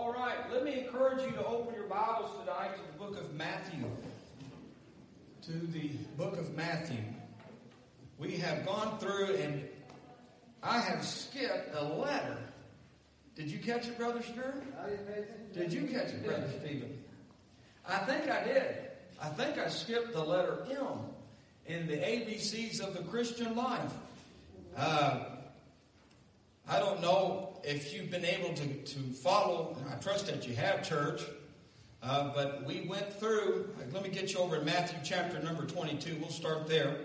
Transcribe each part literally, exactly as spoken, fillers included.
All right, let me encourage you to open your Bibles tonight to the book of Matthew. To the book of Matthew. We have gone through and I have skipped a letter. Did you catch it, Brother Stewart? Did you catch it, Brother Stephen? I think I did. I think I skipped the letter M in the A B Cs of the Christian life. Uh, I don't know if you've been able to, to follow. I trust that you have, church. Uh, but we went through, let me get you over in Matthew chapter number twenty-two. We'll start there.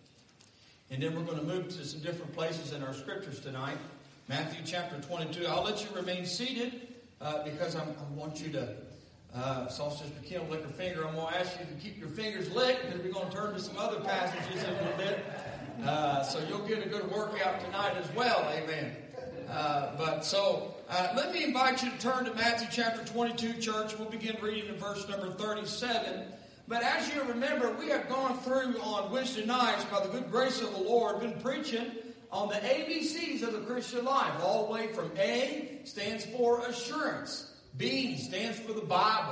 And then we're going to move to some different places in our scriptures tonight. Matthew chapter twenty-two. I'll let you remain seated uh, because I'm, I want you to, uh, saw Sister Kim lick her finger. I'm going to ask you to keep your fingers licked because we're going to turn to some other passages in a little bit. Uh, so you'll get a good workout tonight as well. Amen. Uh, but so, uh, let me invite you to turn to Matthew chapter twenty-two, church. We'll begin reading in verse number thirty-seven. But as you remember, we have gone through on Wednesday nights, by the good grace of the Lord, been preaching on the A B Cs of the Christian life. All the way from A stands for assurance. B stands for the Bible.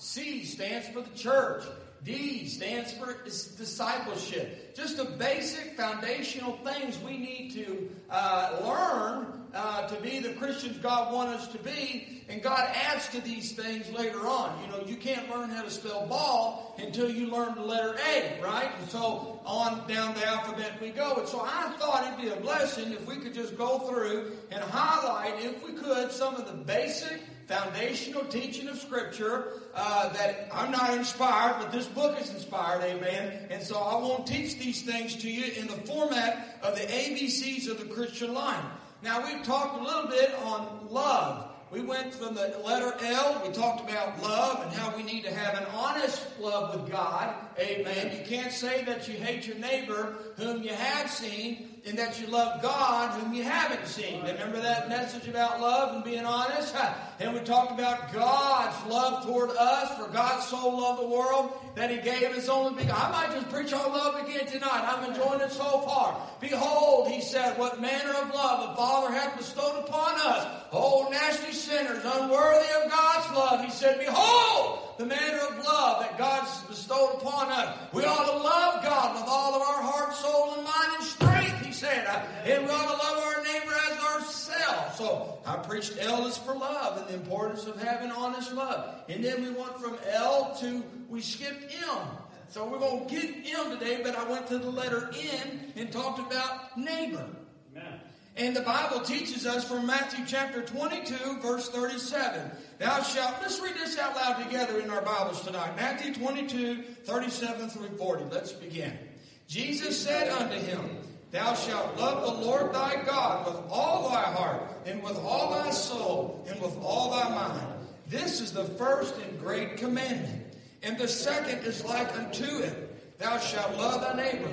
C stands for the church. D stands for discipleship. Just the basic foundational things we need to uh, learn uh, to be the Christians God wants us to be. And God adds to these things later on. You know, you can't learn how to spell ball until you learn the letter A, right? And so on down the alphabet we go. And so I thought it'd be a blessing if we could just go through and highlight, if we could, some of the basic foundational teaching of Scripture uh, that I'm not inspired, but this book is inspired, amen. And so I won't teach these things to you in the format of the A B Cs of the Christian life. Now, we've talked a little bit on love. We went from the letter L, we talked about love and how we need to have an honest love with God, amen. You can't say that you hate your neighbor whom you have seen, and that you love God whom you haven't seen. Remember that message about love and being honest? And we talked about God's love toward us, for God so loved the world that He gave His only begotten. I might just preach on love again tonight. I'm enjoying it so far. Behold, He said, what manner of love the Father hath bestowed upon us. Oh, nasty sinners, unworthy of God's love. He said, behold, the manner of love that God's bestowed upon us. We ought to love God with all of our heart, soul, and mind, and strength, He said. And we ought to love our neighbor as ourselves. So I preached L is for love and the importance of having honest love. And then we went from L to, we skipped M. So we're going to get M today, but I went to the letter N and talked about neighbor. Amen. And the Bible teaches us from Matthew chapter twenty-two, verse thirty-seven. Thou shalt, let's read this out loud together in our Bibles tonight. Matthew twenty-two, thirty-seven through forty. Let's begin. Jesus said unto him, Thou shalt love the Lord thy God with all thy heart, and with all thy soul, and with all thy mind. This is the first and great commandment. And the second is like unto it. Thou shalt love thy neighbor.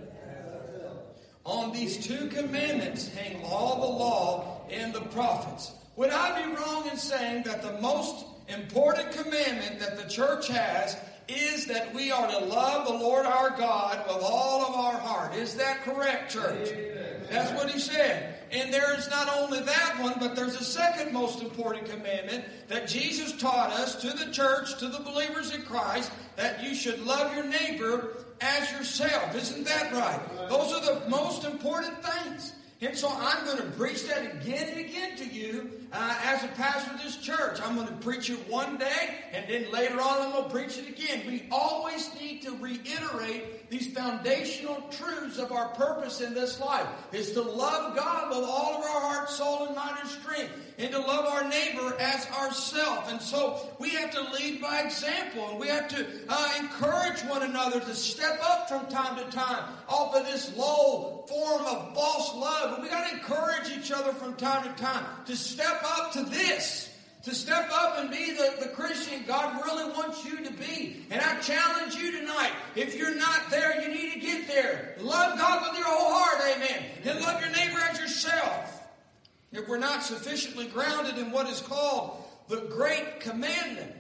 On these two commandments hang all the law and the prophets. Would I be wrong in saying that the most important commandment that the church has is that we are to love the Lord our God with all of our heart? Is that correct, church? Amen. That's what He said. And there's not only that one, but there's a second most important commandment that Jesus taught us to the church, to the believers in Christ, that you should love your neighbor as yourself. Isn't that right? Those are the most important things. And so I'm going to preach that again and again to you uh, as a pastor of this church. I'm going to preach it one day, and then later on I'm going to preach it again. We always need to reiterate these foundational truths of our purpose in this life. Is to love God with all of our heart, soul, and mind and strength, and to love our neighbor as ourselves. And so we have to lead by example, and we have to uh, encourage one another to step up from time to time off of this low form of false love. And we got to encourage each other from time to time to step up to this. To step up and be the, the Christian God really wants you to be. And I challenge you tonight, if you're not there, you need to get there. Love God with your whole heart, amen. And love your neighbor as yourself. If we're not sufficiently grounded in what is called the Great Commandment,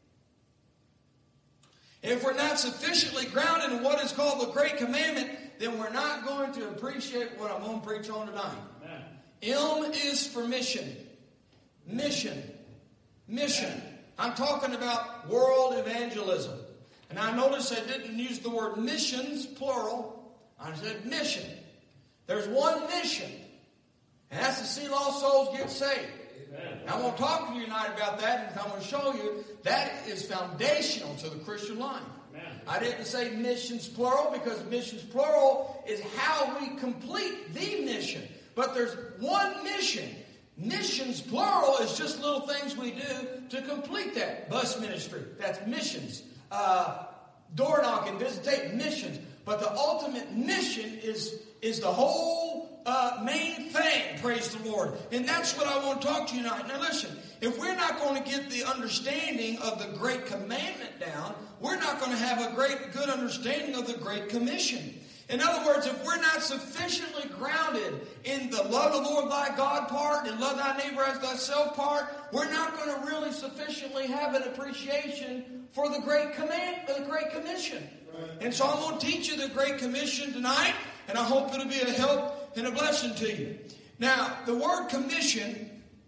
if we're not sufficiently grounded in what is called the Great Commandment, then we're not going to appreciate what I'm going to preach on tonight. Amen. M is for mission. Mission. mission. I'm talking about world evangelism. And I noticed I didn't use the word missions, plural. I said mission. There's one mission. And that's to see lost souls get saved. Amen. I won't talk to you tonight about that, and I'm going to show you that is foundational to the Christian life. Amen. I didn't say missions plural because missions plural is how we complete the mission. But there's one mission. Missions plural is just little things we do to complete that. Bus ministry, that's missions. Uh, door knocking, visitation, missions. But the ultimate mission is, is the whole uh, main thing, praise the Lord. And that's what I want to talk to you tonight. Now listen, if we're not going to get the understanding of the Great Commandment down, we're not going to have a great, good understanding of the Great Commission. In other words, if we're not sufficiently grounded in the love of the Lord thy God part and love thy neighbor as thyself part, we're not going to really sufficiently have an appreciation for the Great Command, the Great Commission. Right. And so I'm going to teach you the Great Commission tonight, and I hope it'll be a help and a blessing to you. Now, the word commission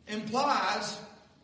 implies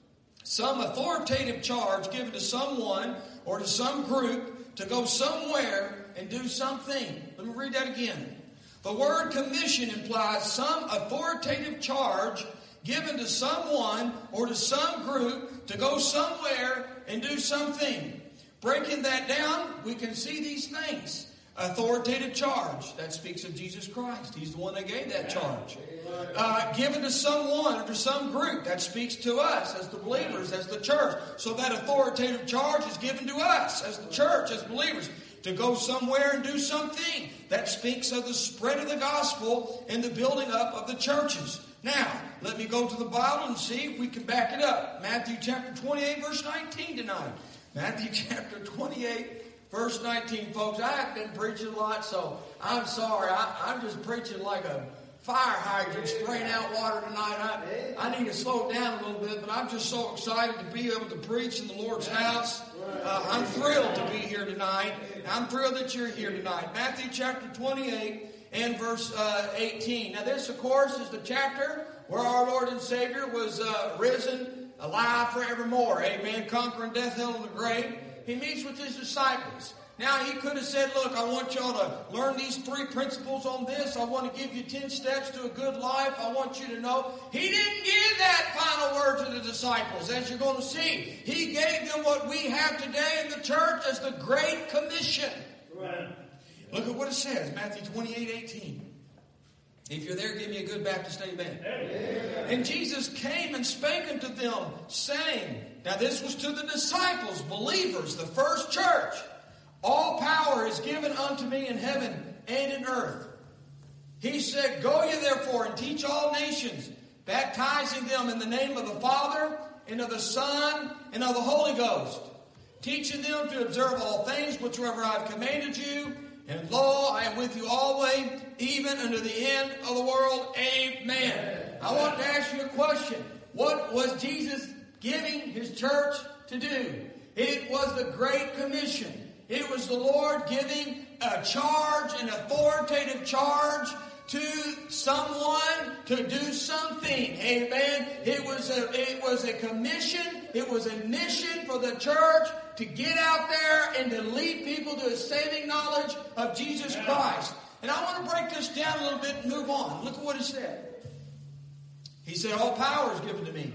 some authoritative charge given to someone or to some group to go somewhere and do something. Let me read that again. The word commission implies some authoritative charge given to someone or to some group to go somewhere and do something. Breaking that down, we can see these things. Authoritative charge, that speaks of Jesus Christ. He's the one that gave that charge. Uh, given to someone or to some group, that speaks to us as the believers, as the church. So that authoritative charge is given to us as the church, as believers, to go somewhere and do something. That speaks of the spread of the gospel and the building up of the churches. Now, let me go to the Bible and see if we can back it up. Matthew chapter twenty-eight, verse nineteen tonight. Matthew chapter twenty-eight, verse nineteen. Folks, I have been preaching a lot, so I'm sorry. I, I'm just preaching like a fire hydrant spraying out water tonight. I, I need to slow it down a little bit, but I'm just so excited to be able to preach in the Lord's house. Uh, I'm thrilled to be here tonight. I'm thrilled that you're here tonight. Matthew chapter twenty-eight and verse uh, eighteen. Now this, of course, is the chapter where our Lord and Savior was uh, risen, alive forevermore. Amen. Conquering death, hell, and the grave. He meets with his disciples. Now, he could have said, look, I want y'all to learn these three principles on this. I want to give you ten steps to a good life. I want you to know. He didn't give that final word to the disciples, as you're going to see. He gave them what we have today in the church as the Great Commission. Right. Look at what it says, Matthew twenty-eight, eighteen. If you're there, give me a good Baptist amen. Amen. And Jesus came and spake unto them, saying, now this was to the disciples, believers, the first church. All power is given unto me in heaven and in earth. He said, go ye therefore and teach all nations, baptizing them in the name of the Father and of the Son and of the Holy Ghost, teaching them to observe all things whatsoever I have commanded you. And lo, I am with you always, even unto the end of the world. Amen. I want to ask you a question. What was Jesus giving his church to do? It was the Great Commission. It was the Lord giving a charge, an authoritative charge to someone to do something. Amen. It was a, it was a commission. It was a mission for the church to get out there and to lead people to a saving knowledge of Jesus Christ. And I want to break this down a little bit and move on. Look at what he said. He said, all power is given to me.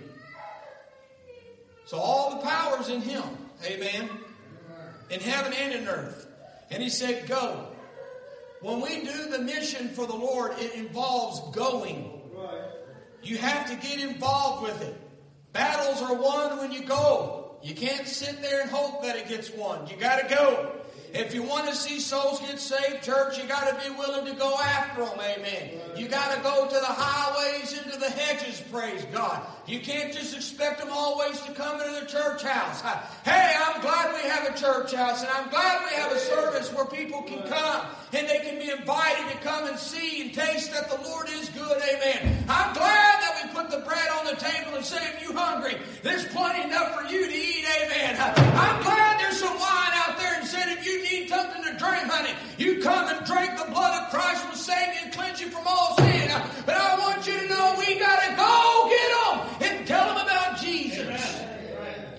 So all the power is in him. Amen. In heaven and in earth. And he said, go. When we do the mission for the Lord, it involves going. Right. You have to get involved with it. Battles are won when you go. You can't sit there and hope that it gets won. You got to go. If you want to see souls get saved, church, you got to be willing to go after them. Amen. You got to go to the highways, into the hedges, praise God. You can't just expect them always to come into the church house. Hey, I'm glad we have a church house, and I'm glad we have a service where people can come and they can be invited to come and see and taste that the Lord is good. Amen. I'm glad that we put the bread on the table and say, if you're hungry, there's plenty enough for you to eat. Amen. I'm glad there's some wine out there and said, if you need something to drink, honey, you come and drink. The blood of Christ will save you and cleanse you from all sin. But I want you to know we got to go get them and tell them about Jesus. Amen.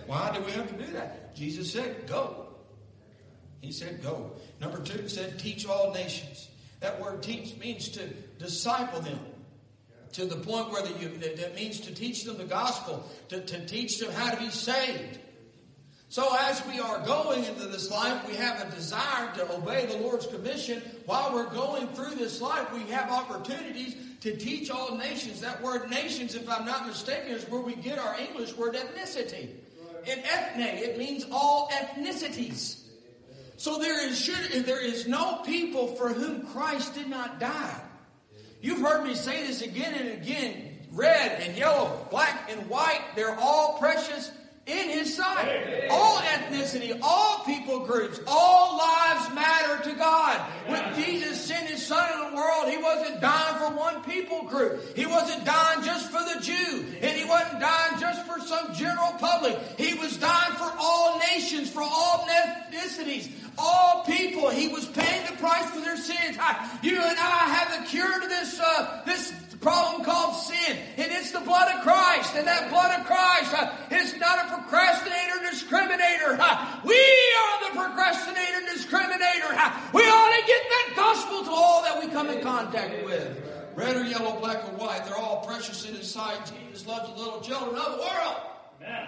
Why do we have to do that? Jesus said, go. He said, go. Number two, it said, teach all nations. That word teach means to disciple them to the point where the, you, that, that means to teach them the gospel, to, to teach them how to be saved. So as we are going into this life, we have a desire to obey the Lord's commission. While we're going through this life, we have opportunities to teach all nations. That word nations, if I'm not mistaken, is where we get our English word ethnicity. In ethne, it means all ethnicities. So there is, should, there is no people for whom Christ did not die. You've heard me say this again and again. Red and yellow, black and white, they're all precious in His sight. All ethnicity, all people groups, all lives matter to God. When Jesus sent His Son in the world, He wasn't dying for one people group. He wasn't dying just for the Jew. And He wasn't dying just for some general public. He was dying for all nations, for all ethnicities, all people. He was paying the price for their sins. You and I have the cure to this, uh, this problem called sin. And it's the blood of Christ. And that blood of Christ uh, is not a procrastinator, discriminator. Uh, we are the procrastinator, discriminator. Uh, we ought to get that gospel to all that we come in contact with. Red or yellow, black or white, they're all precious in His sight. Jesus loves the little children of the world. Amen.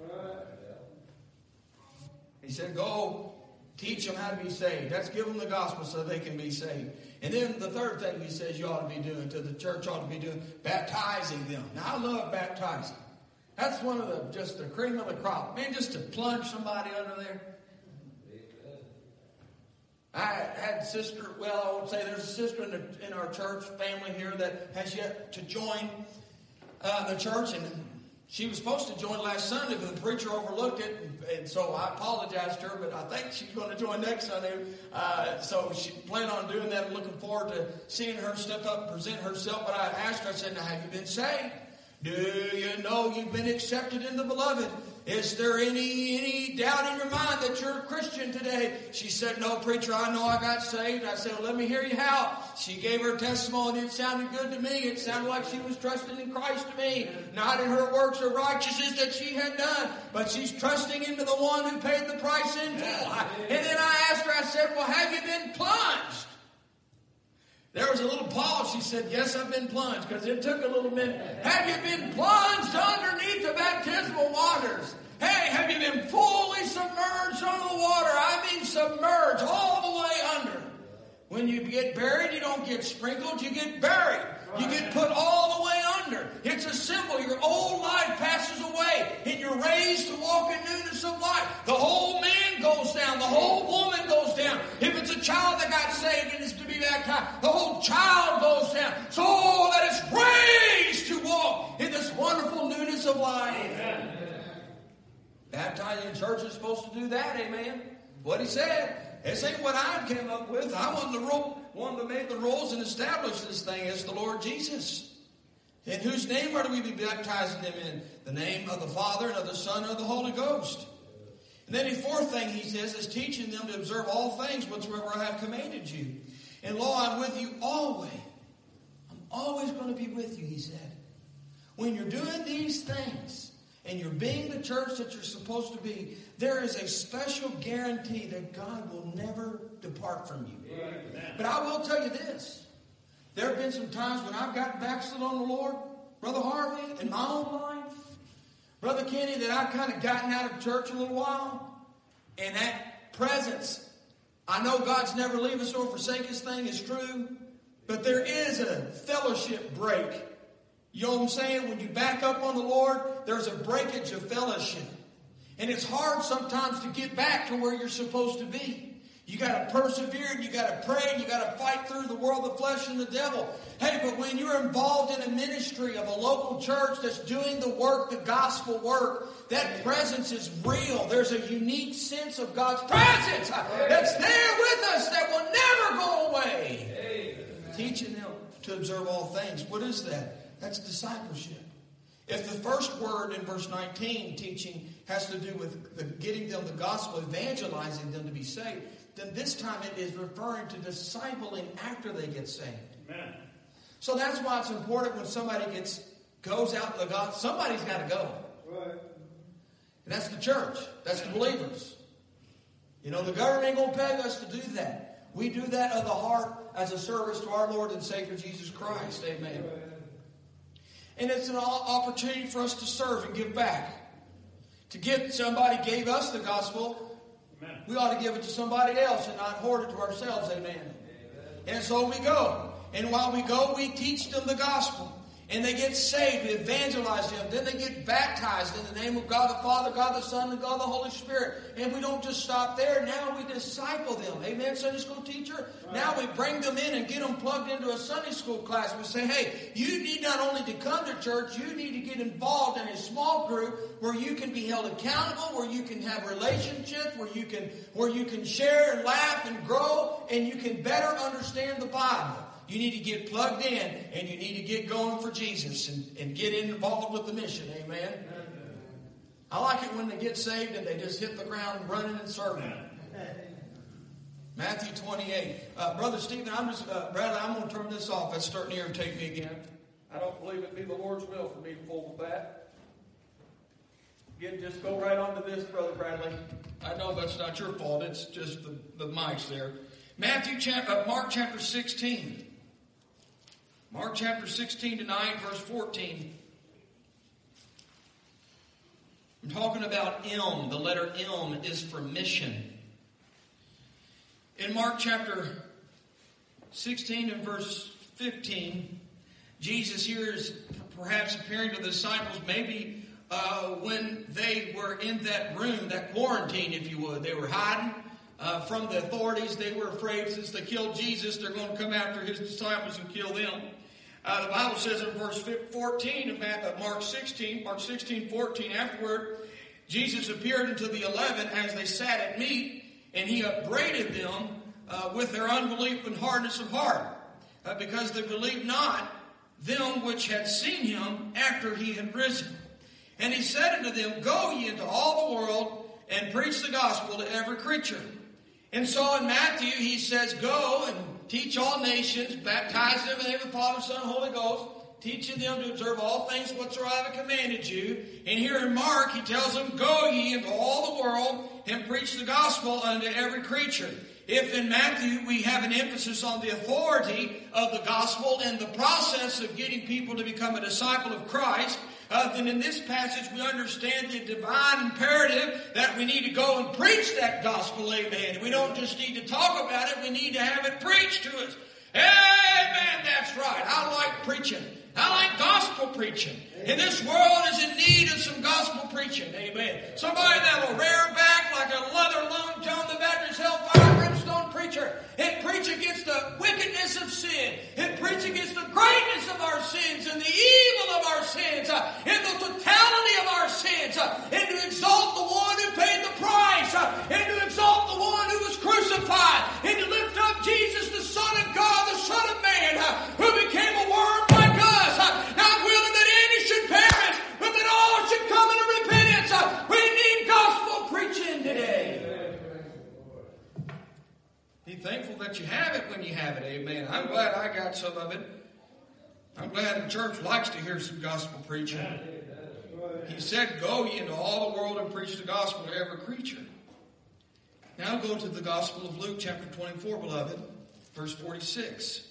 He said, go teach them how to be saved. That's give them the gospel so they can be saved. And then the third thing He says you ought to be doing, to the church ought to be doing, baptizing them. Now, I love baptizing. That's one of the, just the cream of the crop. Man, just to plunge somebody under there. I had a sister, well, I won't say there's a sister in, the, in our church family here that has yet to join uh, the church. And she was supposed to join last Sunday, but the preacher overlooked it. And, and so I apologized to her, but I think she's going to join next Sunday. Uh, so she planned on doing that. I'm looking forward to seeing her step up and present herself. But I asked her, I said, now, have you been saved? Do you know you've been accepted in the beloved? Is there any any doubt in your mind that you're a Christian today? She said, no, preacher, I know I got saved. I said, well, let me hear you how. She gave her testimony. It sounded good to me. It sounded like she was trusting in Christ to me. Not in her works of righteousness that she had done, but she's trusting into the one who paid the price in full. And then I asked her, I said, well, have you been plunged? There was a little pause. She said, yes, I've been plunged, because it took a little minute. Have you been plunged underneath the baptismal waters? Hey, have you been fully submerged under the water? I mean submerged all the way under. When you get buried, you don't get sprinkled, you get buried. You get put all the way under. It's a symbol. Your old life passes away, and you're raised to walk in newness of life. The whole man goes down. The whole woman goes down. If it's a child that got saved and is to be baptized, the whole child goes down. So that it's raised to walk in this wonderful newness of life. Amen. Baptizing church is supposed to do that, amen. What He said. This ain't what I came up with. I wasn't the rule, one that made the rules and established this thing. It's the Lord Jesus. In whose name are we be baptizing them in? The name of the Father and of the Son and of the Holy Ghost. And then the fourth thing He says is teaching them to observe all things whatsoever I have commanded you. And lo, I'm with you always. I'm always going to be with you, He said. When you're doing these things, and you're being the church that you're supposed to be, there is a special guarantee that God will never depart from you. Amen. But I will tell you this. There have been some times when I've gotten backslid on the Lord, Brother Harvey, in my own life, Brother Kenny, that I've kind of gotten out of church a little while. And that presence, I know God's never leave us nor forsake us thing is true, but there is a fellowship break. You know what I'm saying? When you back up on the Lord, there's a breakage of fellowship. And it's hard sometimes to get back to where you're supposed to be. You got to persevere, and you got to pray, and you got to fight through the world, the flesh, and the devil. Hey, but when you're involved in a ministry of a local church that's doing the work, the gospel work, that presence is real. There's a unique sense of God's presence that's there with us that will never go away. Amen. Teaching them to observe all things. What is that? That's discipleship. If the first word in verse nineteen, teaching, has to do with the, getting them the gospel, evangelizing them to be saved, then this time it is referring to discipling after they get saved. Amen. So that's why it's important when somebody gets goes out the gospel. Somebody's got to go. Right. And that's the church. That's the believers. You know, the government ain't going to pay us to do that. We do that of the heart as a service to our Lord and Savior Jesus Christ. Amen. And it's an opportunity for us to serve and give back. To give, somebody gave us the gospel, amen, we ought to give it to somebody else and not hoard it to ourselves. Amen. Amen. And so we go. And while we go, we teach them the gospel. And they get saved. We evangelize them. Then they get baptized in the name of God the Father, God the Son, and God the Holy Spirit. And we don't just stop there. Now we disciple them. Amen, Sunday school teacher? Right. Now we bring them in and get them plugged into a Sunday school class. We say, hey, you need not only to come to church, you need to get involved in a small group where you can be held accountable, where you can have relationships, where you can, where you can share and laugh and grow, and you can better understand the Bible. You need to get plugged in, and you need to get going for Jesus and, and get involved with the mission. Amen? Amen. I like it when they get saved and they just hit the ground running and serving. Matthew twenty-eight. Uh, Brother Stephen, I'm just, uh, Bradley, I'm going to turn this off. That's starting to irritate me again. I don't believe it be the Lord's will for me to fool with that. Again, just go right on to this, Brother Bradley. I know that's not your fault. It's just the, the mic's there. Matthew chapter, uh, Mark chapter sixteen. Mark chapter sixteen to nine, verse fourteen. I'm talking about M. The letter M is for mission. In Mark chapter sixteen and verse fifteen, Jesus here is perhaps appearing to the disciples maybe uh, when they were in that room, that quarantine, if you would. They were hiding uh, from the authorities. They were afraid since they killed Jesus, they're going to come after his disciples and kill them. Uh, the Bible says in verse fourteen of Mark sixteen, Mark sixteen, fourteen, afterward, Jesus appeared unto the eleven as they sat at meat, and he upbraided them uh, with their unbelief and hardness of heart, uh, because they believed not them which had seen him after he had risen. And he said unto them, go ye into all the world and preach the gospel to every creature. And so in Matthew he says, go and teach all nations, baptize them in the name of the Father, Son, and Holy Ghost, teaching them to observe all things whatsoever I have commanded you. And here in Mark, he tells them, go ye into all the world and preach the gospel unto every creature. If in Matthew we have an emphasis on the authority of the gospel and the process of getting people to become a disciple of Christ, Uh, then in this passage we understand the divine imperative that we need to go and preach that gospel, amen. We don't just need to talk about it, we need to have it preached to us. Amen, that's right. I like preaching. I like gospel preaching. And this world is in need of some gospel preaching, amen. Somebody that will rear back like a leather lung John the Baptist hellfire brimstone preacher and preach against the wickedness of sin and preach against the greatness of our sins and the evil of our sins uh, and the totality of our sins uh, and to exalt the one who paid the price uh, and to exalt the one who was crucified and to lift up Jesus, the Son of God, the Son of Man, uh, who became a worm like us, uh, not willing that any should perish, but that all should come into repentance. Uh, we need gospel preaching today. Be thankful that you have it when you have it, amen. I'm glad I got some of it. I'm glad the church likes to hear some gospel preaching. He said, go ye into all the world and preach the gospel to every creature. Now go to the Gospel of Luke, chapter twenty-four, beloved, verse forty-six.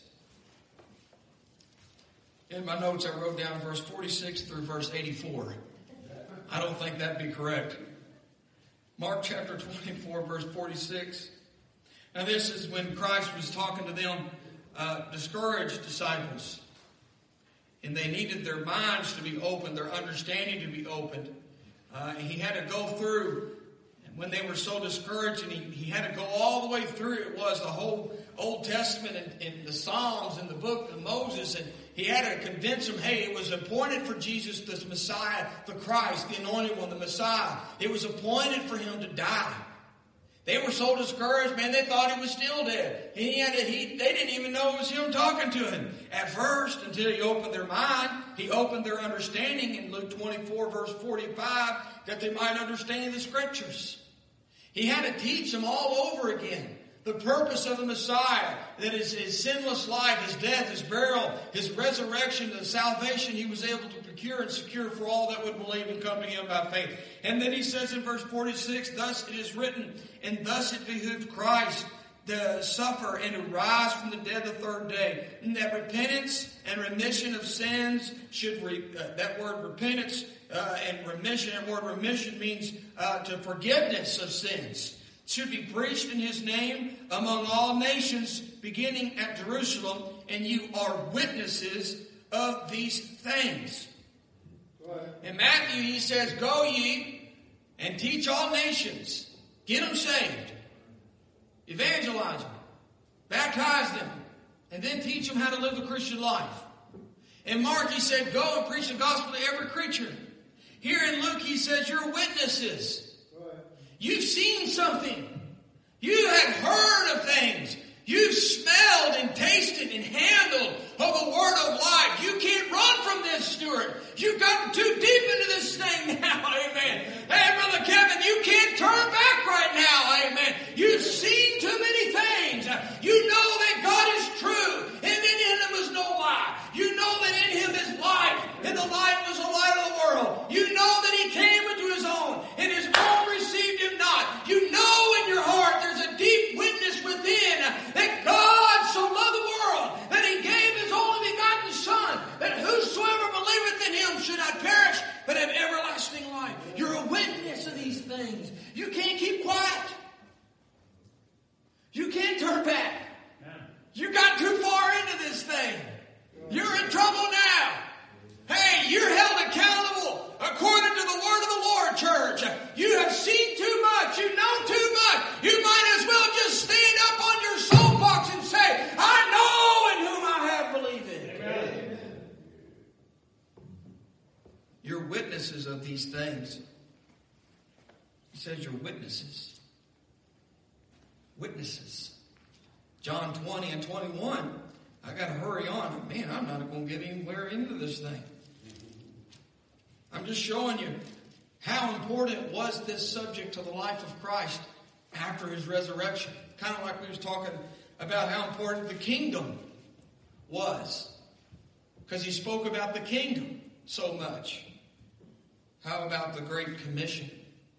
In my notes, I wrote down verse forty-six through verse eighty-four. I don't think that'd be correct. Mark chapter twenty-four, verse forty-six. Now this is when Christ was talking to them, uh, discouraged disciples. And they needed their minds to be opened, their understanding to be opened. Uh, he had to go through, when they were so discouraged, and he, he had to go all the way through. It was the whole Old Testament and, and the Psalms and the book of Moses. And he had to convince them, hey, it was appointed for Jesus, the Messiah, the Christ, the anointed one, the Messiah. It was appointed for him to die. They were so discouraged, man, they thought he was still dead. And he had to, he, they didn't even know it was him talking to him at first until he opened their mind. He opened their understanding in Luke twenty-four, verse forty-five, that they might understand the Scriptures. He had to teach them all over again the purpose of the Messiah, that is his sinless life, his death, his burial, his resurrection, the salvation he was able to procure and secure for all that would believe and come to him by faith. And then he says in verse forty-six, thus it is written, and thus it behooved Christ to suffer and to rise from the dead the third day, and that repentance and remission of sins should, re, uh, that word repentance uh, and remission, that word remission means uh, to forgiveness of sins, should be preached in his name among all nations, beginning at Jerusalem, and you are witnesses of these things. In Matthew, he says, go ye and teach all nations. Get them saved. Evangelize them. Baptize them. And then teach them how to live the Christian life. In Mark, he said, go and preach the gospel to every creature. Here in Luke, he says, you're witnesses. You've seen something. You have heard of things. You've smelled and tasted and handled of the word of life. You can't run from this, Stuart. You've gotten too deep into this thing now. Amen. Hey, Brother Kevin, you can't turn back right now. Amen. You've seen too many things. You know that God is true, and in him is no lie. You know that in him is life, and the light was the light of the world. You know that he came into his own, and his own received him not. You know in your heart there's a deep witness within that God so loved the world that he gave his only begotten Son, that whosoever believeth in him should not perish but have everlasting life. You're a witness of these things. You can't keep quiet. You can't turn back. You got too far into this thing. You're in trouble now. Hey, you're held accountable according to the word of the Lord, church. You have seen too much. You know too much. You might as well just stand up on your soapbox and say, I know in whom I have believed in. Amen. You're witnesses of these things. He says you're witnesses. Witnesses. John twenty and twenty-one. I got to hurry on. Man, I'm not going to get anywhere into this thing. I'm just showing you how important was this subject to the life of Christ after his resurrection. Kind of like we was talking about how important the kingdom was. Because he spoke about the kingdom so much. How about the Great Commission?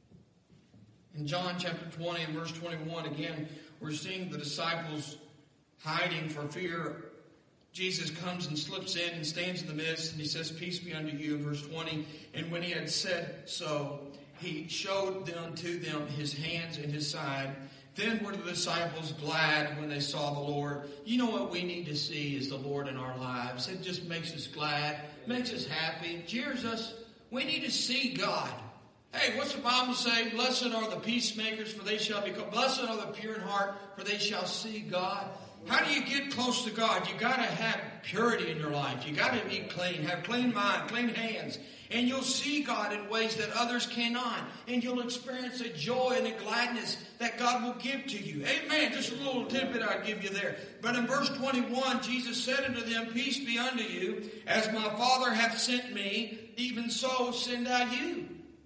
In John chapter twenty and verse twenty-one, again, we're seeing the disciples hiding for fear. Jesus comes and slips in and stands in the midst, and he says, peace be unto you, in verse twenty. And when he had said so, he showed them to them his hands and his side. Then were the disciples glad when they saw the Lord. You know what we need to see is the Lord in our lives. It just makes us glad, makes us happy, cheers us. We need to see God. Hey, what's the Bible say? Blessed are the peacemakers, for they shall be called. Blessed are the pure in heart, for they shall see God. How do you get close to God? You got to have purity in your life. You got to be clean, have clean mind, clean hands. And you'll see God in ways that others cannot. And you'll experience a joy and a gladness that God will give to you. Amen. Just a little tidbit I'll give you there. But in verse twenty-one, Jesus said unto them, peace be unto you. As my Father hath sent me, even so send I you.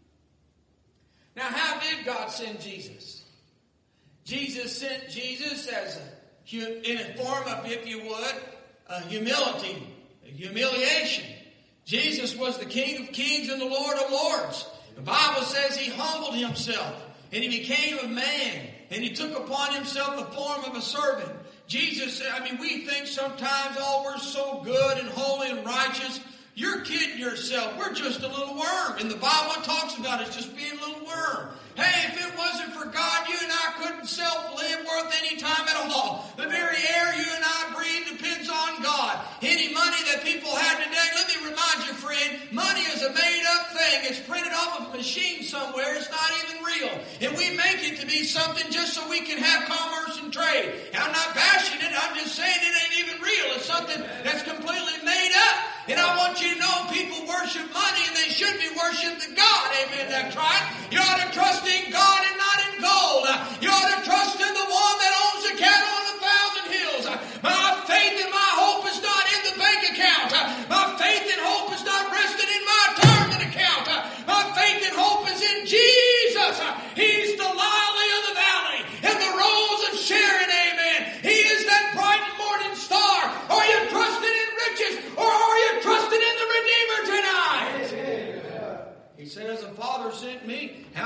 Now, how did God send Jesus? Jesus sent Jesus as a in a form of, if you would, a humility, a humiliation. Jesus was the King of kings and the Lord of lords. The Bible says he humbled himself and he became a man and he took upon himself the form of a servant. Jesus said, I mean, we think sometimes, oh, we're so good and holy and righteous. You're kidding yourself. We're just a little worm. And the Bible talks about us just being a little worm. Hey, if it wasn't for God, you and I couldn't self-live worth any time at all. The very air you and I breathe depends on God. Any money that people have today, let me remind you, friend, money is a made-up thing. It's printed off of a machine somewhere. It's not even real. And we make it to be something just so we can have commerce and trade. I'm not bashing it. I'm just saying it ain't even real. It's something that's completely made up. And I want you to know people worship money and they should be worshiping God. Amen. That's right. You ought to trust in God and not in gold. You ought to trust in the one that owns the cattle on a thousand hills. My faith and my hope is not in the bank account. My faith and hope is not rested in my retirement account. My faith and hope is in Jesus. He's the lily of the valley and the rose of Sharon.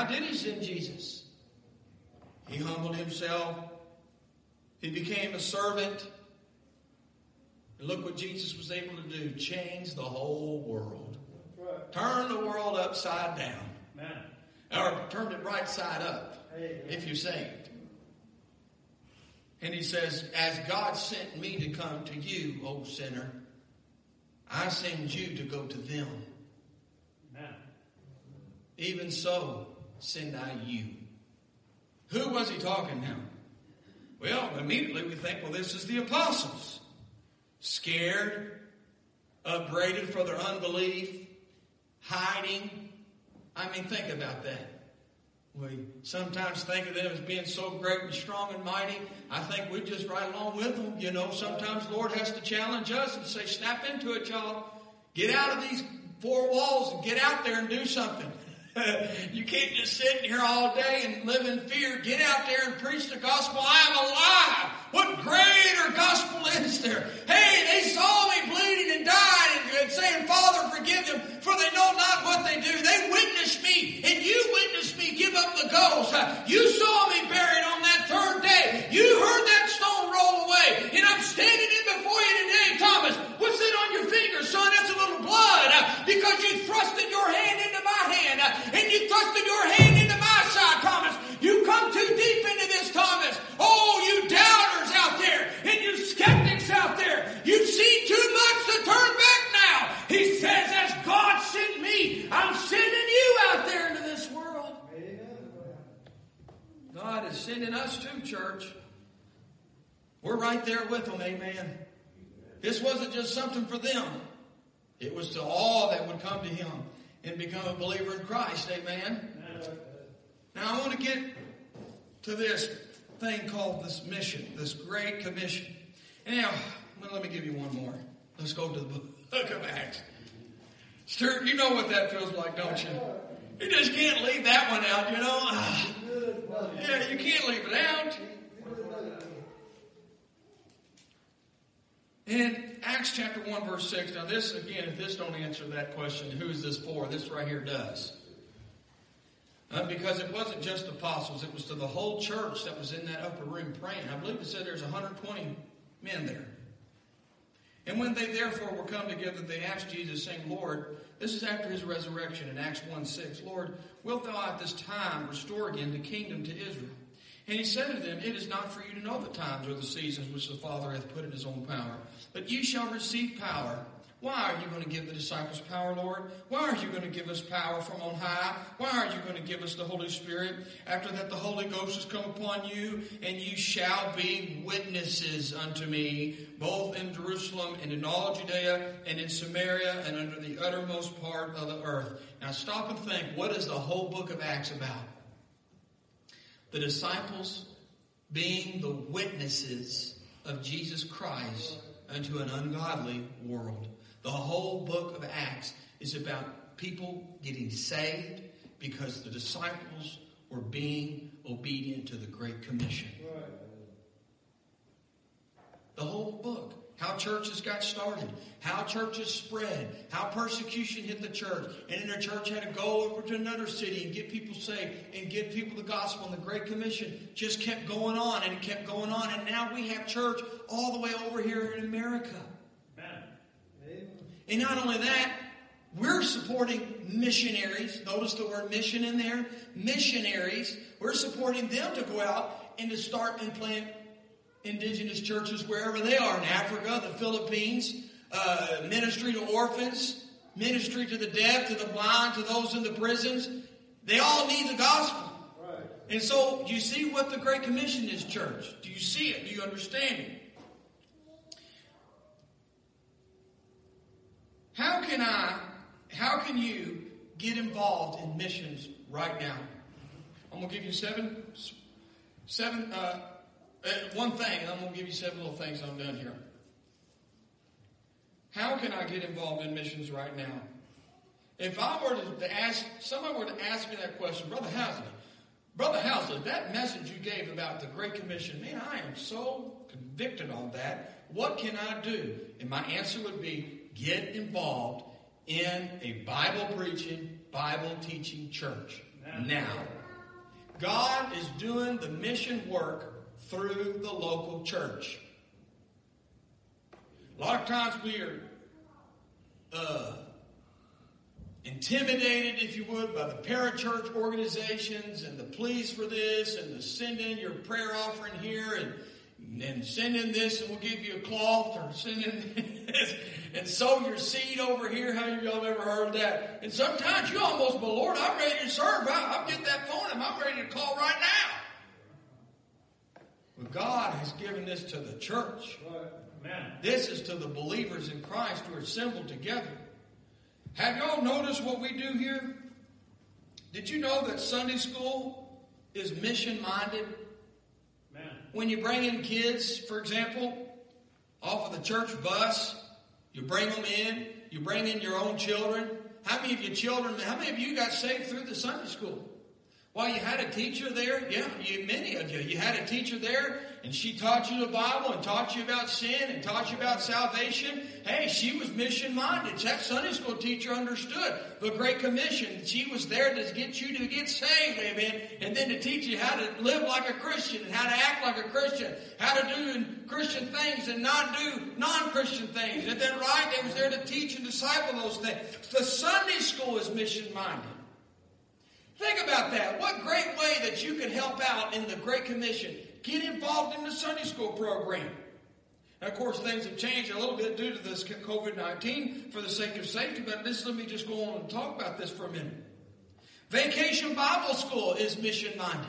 How did he send Jesus? He humbled himself. He became a servant. And look what Jesus was able to do. Change the whole world. Right. Turn the world upside down. Amen. Or turned it right side up. Amen. If you're saved. And he says, as God sent me to come to you, O sinner, I send you to go to them. Amen. Even so, send I you. Who was he talking now? Well, immediately we think, well, this is the apostles. Scared, upbraided for their unbelief, hiding. I mean, think about that. We sometimes think of them as being so great and strong and mighty. I think we just ride along with them. You know, sometimes the Lord has to challenge us and say, snap into it, y'all. Get out of these four walls and get out there and do something. You can't just sit here all day and live in fear. Get out there and preach the gospel. I am alive. What greater gospel is there? Hey, they saw me bleeding and died and saying, Father, forgive them, for they know not what they do. They witnessed me, and you witnessed me give up the ghost. You saw me buried on that third day. You heard that stone roll away, and I'm standing in before you today. Thomas, what's that on your finger, son? That's a little blood, because you thrusted your hand into my hand, and you thrusted your hand into my side, Thomas. You come too deep into this, Thomas. Oh, you doubters out there, and you skeptics out there. You've seen too much to turn back now. He says, as God sent me, I'm sending you out there into this world. God is sending us too, church. We're right there with them, amen. This wasn't just something for them. It was to all that would come to him and become a believer in Christ, amen. Now I want to get to this thing called this mission, this Great Commission. And now, well, let me give you one more. Let's go to the book of Acts. Stuart, you know what that feels like, don't you? You just can't leave that one out, you know. Ah, yeah, you can't leave it out. In Acts chapter one, verse six, now this, again, if this don't answer that question, who is this for? This right here does. Uh, because it wasn't just apostles, it was to the whole church that was in that upper room praying. I believe it said there's one hundred twenty men there. And when they therefore were come together, they asked Jesus, saying, Lord, this is after his resurrection in Acts one six, Lord, wilt thou at this time restore again the kingdom to Israel? And he said to them, it is not for you to know the times or the seasons which the Father hath put in his own power, but ye shall receive power. Why are you going to give the disciples power, Lord? Why are you going to give us power from on high? Why are you going to give us the Holy Spirit? After that the Holy Ghost has come upon you, and you shall be witnesses unto me, both in Jerusalem and in all Judea and in Samaria and under the uttermost part of the earth. Now stop and think, what is the whole book of Acts about? The disciples being the witnesses of Jesus Christ unto an ungodly world. The whole book of Acts is about people getting saved because the disciples were being obedient to the Great Commission. The whole book. How churches got started. How churches spread. How persecution hit the church. And then the church had to go over to another city and get people saved and give people the gospel. And the Great Commission just kept going on and it kept going on. And now we have church all the way over here in America. Amen. And not only that, we're supporting missionaries. Notice the word mission in there. Missionaries. We're supporting them to go out and to start and plant indigenous churches wherever they are in Africa, the Philippines, uh, ministry to orphans, ministry to the deaf, to the blind, to those in the prisons. They all need the gospel. Right. And so you see what the Great Commission is, church. Do you see it? Do you understand it? How can I, how can you get involved in missions right now? I'm going to give you seven, seven, uh, Uh, one thing, and I'm going to give you seven little things I'm done here. How can I get involved in missions right now? If I were to ask, someone were to ask me that question, Brother Housley, Brother Housley, that message you gave about the Great Commission, man, I am so convicted on that. What can I do? And my answer would be, get involved in a Bible-preaching, Bible-teaching church. Now. God is doing the mission work through the local church. A lot of times we are uh, intimidated, if you would, by the parachurch organizations and the pleas for this and the send in your prayer offering here and and send in this and we'll give you a cloth, or send in this and sow your seed over here. How many of y'all have ever heard that? And sometimes you almost, but Lord, I'm ready to serve. I'll, I'll get that phone and I'm ready to call right now. But God has given this to the church. Amen. This is to the believers in Christ who are assembled together. Have y'all noticed what we do here? Did you know that Sunday school is mission-minded? Man. When you bring in kids, for example, off of the church bus, you bring them in, you bring in your own children. How many of you children, how many of you got saved through the Sunday school? Well, you had a teacher there. Yeah, you, many of you. You had a teacher there, and she taught you the Bible and taught you about sin and taught you about salvation. Hey, she was mission-minded. That Sunday school teacher understood the Great Commission. She was there to get you to get saved, amen, and then to teach you how to live like a Christian and how to act like a Christian, how to do Christian things and not do non-Christian things. And then, right, they was there to teach and disciple those things. The Sunday school is mission-minded. Think about that. What great way that you can help out in the Great Commission. Get involved in the Sunday school program. Now, of course, things have changed a little bit due to this covid nineteen for the sake of safety, but this, let me just go on and talk about this for a minute. Vacation Bible School is mission-minded.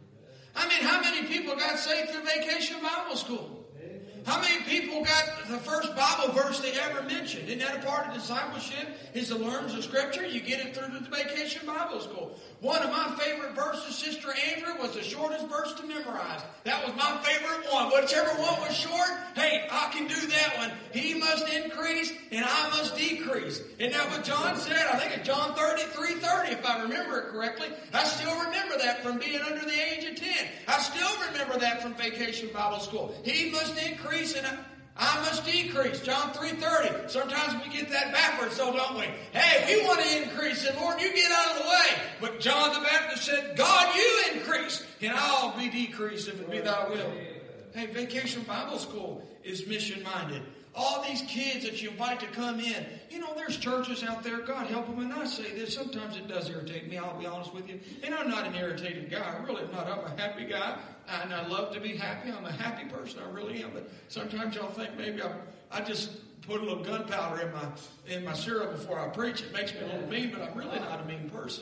I mean, how many people got saved through Vacation Bible School? How many people got the first Bible verse they ever mentioned? Isn't that a part of discipleship? Is to learn the Scripture? You get it through the Vacation Bible School. One of my favorite verses, Sister Andrew, was the shortest verse to memorize. That was my favorite one. Whichever one was short, hey, I can do that one. He must increase and I must decrease. Isn't that what John said? I think it's John thirty-three thirty, if I remember it correctly. I still remember that from being under the age of ten. I still remember that from Vacation Bible School. He must increase and I, I must decrease. John three thirty. Sometimes we get that backwards, so don't we? Hey, we want to increase, and Lord, you get out of the way. But John the Baptist said, God, you increase, and I'll be decreased if it be thy will. Hey, Vacation Bible School is mission-minded. All these kids that you invite to come in, you know, there's churches out there, God help them, and I say this, sometimes it does irritate me, I'll be honest with you. And I'm not an irritated guy, I really am not. I'm a happy guy, and I love to be happy. I'm a happy person, I really am. But sometimes y'all think maybe I, I just put a little gunpowder in my in my cereal before I preach. It makes me a little mean, but I'm really not a mean person.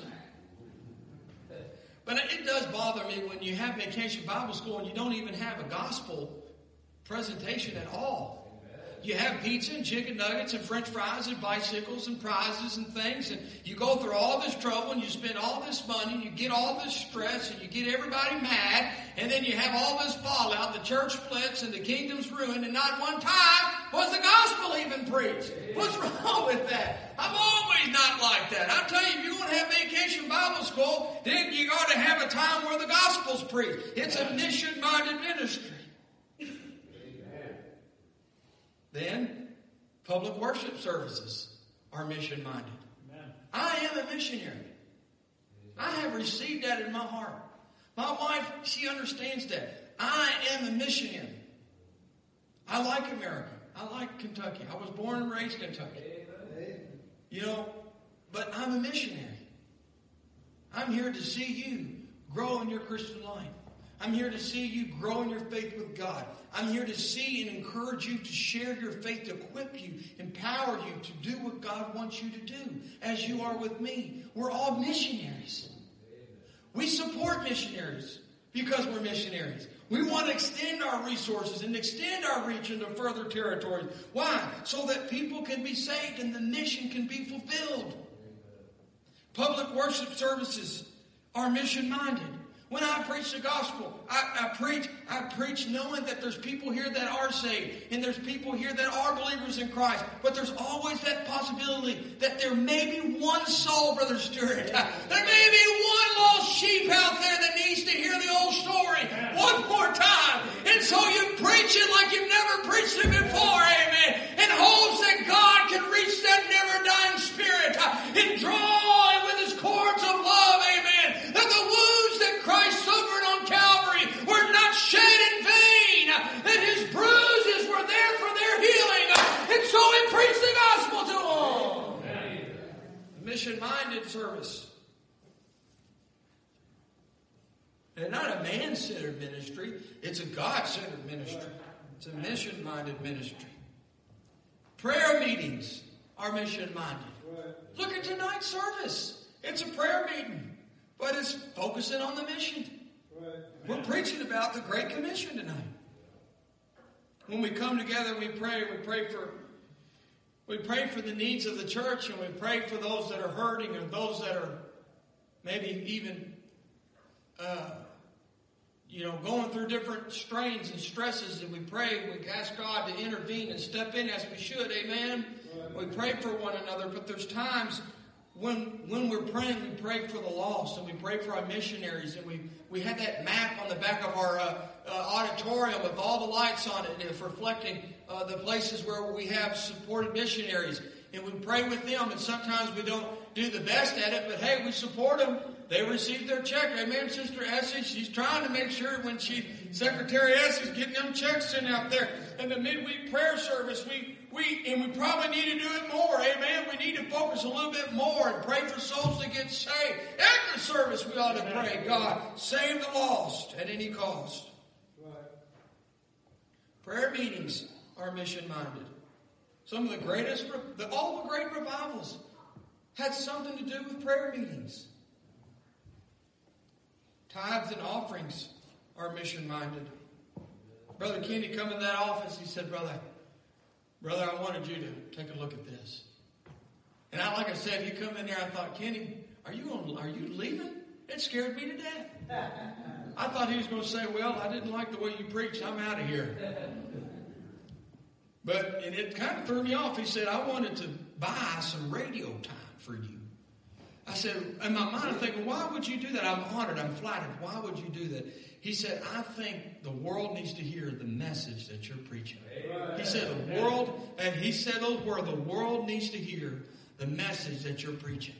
But it does bother me when you have Vacation Bible School and you don't even have a gospel presentation at all. You have pizza and chicken nuggets and french fries and bicycles and prizes and things, and you go through all this trouble and you spend all this money and you get all this stress and you get everybody mad, and then you have all this fallout. The church splits and the kingdom's ruined, and not one time was the gospel even preached. What's wrong with that? I'm always not like that. I'll tell you, if you want to have Vacation Bible School, then you got to have a time where the gospel's preached. It's a mission-minded ministry. Then, public worship services are mission-minded. Amen. I am a missionary. I have received that in my heart. My wife, she understands that. I am a missionary. I like America. I like Kentucky. I was born and raised in Kentucky. You know, but I'm a missionary. I'm here to see you grow in your Christian life. I'm here to see you grow in your faith with God. I'm here to see and encourage you to share your faith, to equip you, empower you to do what God wants you to do, as you are with me. We're all missionaries. We support missionaries because we're missionaries. We want to extend our resources and extend our reach into further territories. Why? So that people can be saved and the mission can be fulfilled. Public worship services are mission-minded. When I preach the gospel, I, I preach I preach knowing that there's people here that are saved, and there's people here that are believers in Christ. But there's always that possibility that there may be one soul, Brother Stewart. There may be one lost sheep out there that needs to hear the old story one more time. And so you preach it like you've never preached it before, amen, in hopes that God can reach that never-dying spirit and draw it with his cords of love, amen. That the wounds that Christ saw mission-minded service. And not a man-centered ministry. It's a God-centered ministry. It's a mission-minded ministry. Prayer meetings are mission-minded. Look at tonight's service. It's a prayer meeting, but it's focusing on the mission. We're preaching about the Great Commission tonight. When we come together, we pray. We pray for, we pray for the needs of the church, and we pray for those that are hurting or those that are maybe even, uh, you know, going through different strains and stresses. And we pray. We ask God to intervene and step in as we should. Amen. We pray for one another, but there's times when when we're praying, we pray for the lost, and we pray for our missionaries, and we, we have that map on the back of our uh, uh, auditorium with all the lights on it, and it's reflecting uh, the places where we have supported missionaries, and we pray with them, and sometimes we don't do the best at it, but hey, we support them. They received their check. Amen. Sister Essie, she's trying to make sure when she, Secretary Essie's getting them checks sent out there. In the midweek prayer service, we, we, and we probably need to do it more. Amen. We need to focus a little bit more and pray for souls to get saved. After service, we ought to pray, God, save the lost at any cost. Right. Prayer meetings are mission-minded. Some of the greatest, the, all the great revivals had something to do with prayer meetings. Tithes and offerings are mission-minded. Brother Kenny come in that office. He said, Brother, brother, I wanted you to take a look at this. And I, like I said, he come in there. I thought, Kenny, are you going? Are you leaving? It scared me to death. I thought he was going to say, well, I didn't like the way you preached. I'm out of here. But and it kind of threw me off. He said, I wanted to buy some radio time for you. I said, in my mind, I'm thinking, why would you do that? I'm honored. I'm flattered. Why would you do that? He said, I think the world needs to hear the message that you're preaching. Amen. He said, the world, and he said those words, the world needs to hear the message that you're preaching.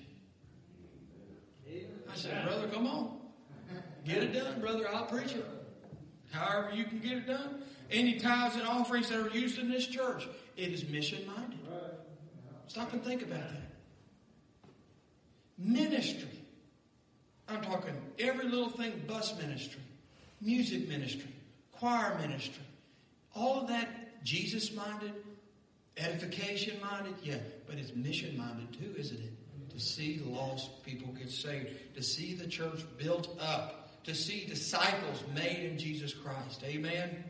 I said, brother, come on. Get it done, brother. I'll preach it. However you can get it done. Any tithes and offerings that are used in this church, it is mission-minded. Stop and think about that. Ministry. I'm talking every little thing, bus ministry, music ministry, choir ministry. All of that Jesus-minded, edification-minded, yeah, but it's mission-minded too, isn't it? To see the lost people get saved, to see the church built up, to see disciples made in Jesus Christ. Amen? Amen.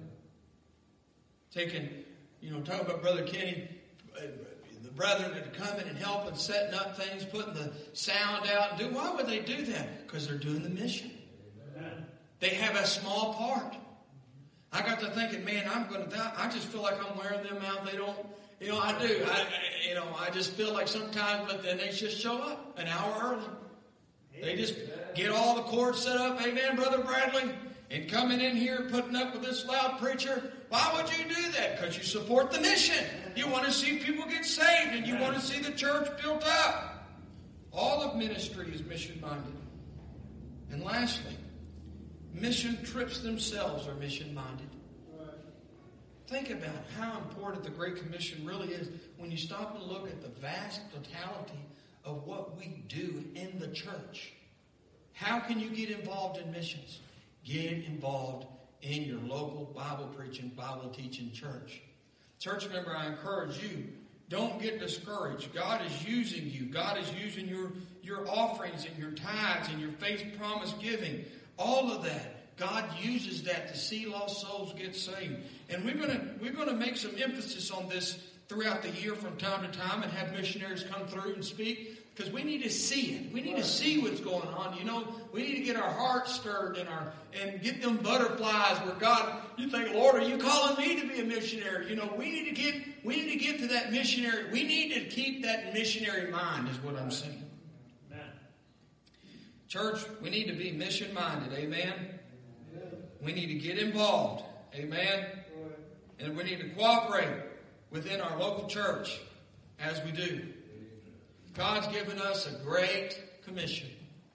Taking, you know, talking about Brother Kenny, uh, the brethren that come in and help and setting up things, putting the sound out. And do, why would they do that? Because they're doing the mission. Amen. They have a small part. I got to thinking, man, I'm going to die. I just feel like I'm wearing them out. They don't, you know, I do. I, I, you know, I just feel like sometimes, but then they just show up an hour early. They just get all the cords set up. Amen, Brother Bradley. And coming in here, putting up with this loud preacher. Why would you do that? Because you support the mission. You want to see people get saved, and you want to see the church built up. All of ministry is mission-minded. And lastly, mission trips themselves are mission-minded. Think about how important the Great Commission really is when you stop and look at the vast totality of what we do in the church. How can you get involved in missions? Get involved in your local Bible preaching, Bible teaching church. Church member, I encourage you, don't get discouraged. God is using you. God is using your, your offerings and your tithes and your faith promise giving. All of that. God uses that to see lost souls get saved. And we're going to we're going to make some emphasis on this throughout the year from time to time and have missionaries come through and speak. Because we need to see it. We need to see what's going on. You know, we need to get our hearts stirred and our and get them butterflies where God, you think, Lord, are you calling me to be a missionary? You know, we need to get we need to get to that missionary. We need to keep that missionary mind, is what I'm saying. Amen. Church, we need to be mission minded. Amen. Amen. We need to get involved. Amen. And we need to cooperate within our local church as we do. God's given us a great commission.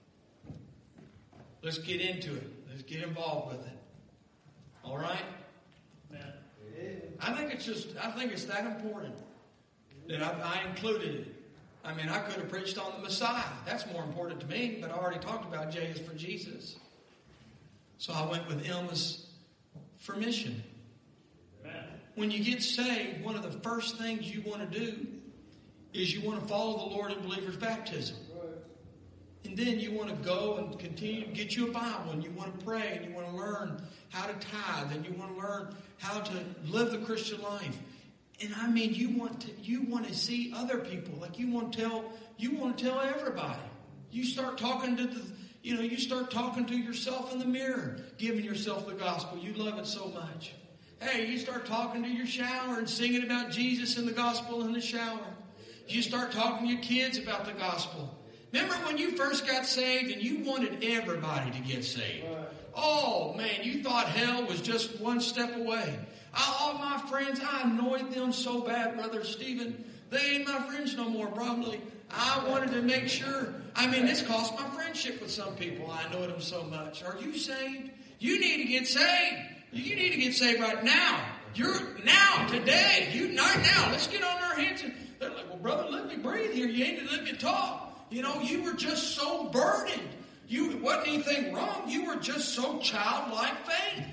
Let's get into it. Let's get involved with it. All right? Amen. I think it's just, I think it's that important that I, I included it. I mean, I could have preached on the Messiah. That's more important to me, but I already talked about J is for Jesus. So I went with M as for mission. Amen. When you get saved, one of the first things you want to do is you want to follow the Lord in believer's baptism. And then you want to go and continue to get you a Bible, and you want to pray, and you want to learn how to tithe, and you want to learn how to live the Christian life. And I mean, you want to you want to see other people, like you want to tell you want to tell everybody. You start talking to the you know you start talking to yourself in the mirror, giving yourself the gospel. You love it so much. Hey, you start talking to your shower and singing about Jesus and the gospel in the shower. You start talking to your kids about the gospel. Remember when you first got saved and you wanted everybody to get saved? Oh, man, you thought hell was just one step away. All my friends, I annoyed them so bad, Brother Stephen. They ain't my friends no more, probably. I wanted to make sure. I mean, this cost my friendship with some people. I annoyed them so much. Are you saved? You need to get saved. You need to get saved right now. You're now, today. You not now. Let's get on our hands. And they're like, well, brother, let me breathe here. You ain't to let me talk. You know, you were just so burdened. You it wasn't anything wrong. You were just so childlike faith.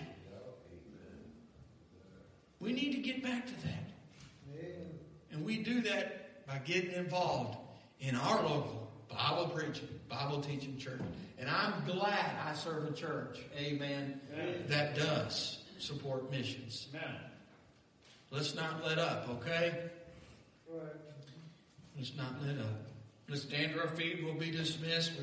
We need to get back to that. And we do that by getting involved in our local Bible preaching, Bible teaching church. And I'm glad I serve a church, amen, amen. That does support missions. Amen. Let's not let up, okay? Right. Let's not let up. Let's stand to our feet. We'll be dismissed.